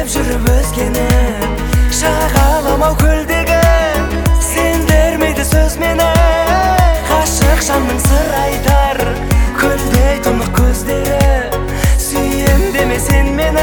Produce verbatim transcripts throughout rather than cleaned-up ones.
жүріп өзгені шағаламау көлдегі сендермейді сөз мені ғашық жанның сыр айтар көлдей тұнық көздері сүйем деме сен мені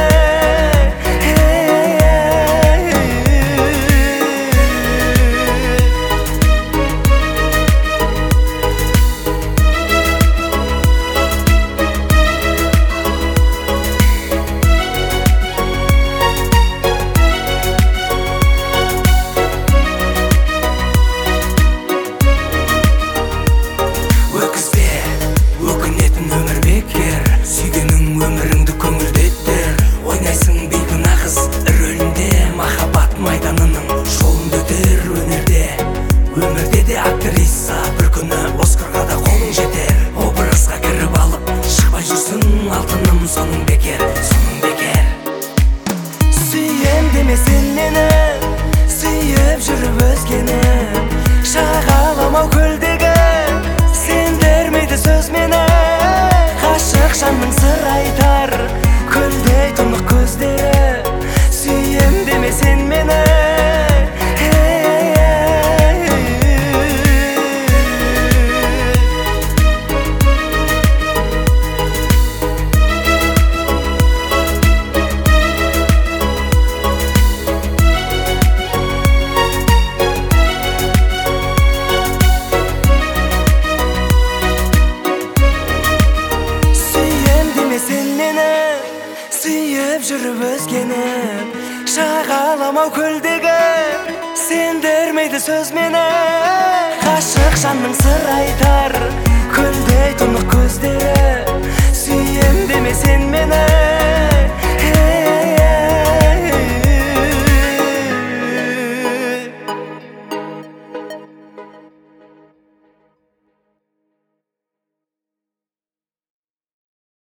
сүйгенің өміріңді көңілдеттер ойнайсың бейкүн нағыз рөлінде махаббат майданының жолында өтер өнерде өмірде де актриса бір күні оскарға да қолың жетер образға кіріп алып шықпай жүрсің алтыным соның бекер соның бекер сүйем деме сен мені сүйіп жүріп өзгені шағаламау көлдегі сендермейді сөз мені ғашық жанның сыр айтар көлдей тұнық көздері сүйем деме сен мені сүйіп жүріп өзгені шағаламау көлдегі сендермейді сөз мені ғашық жанның сыр айтар көлдей тұнық көздері сүйем деме сен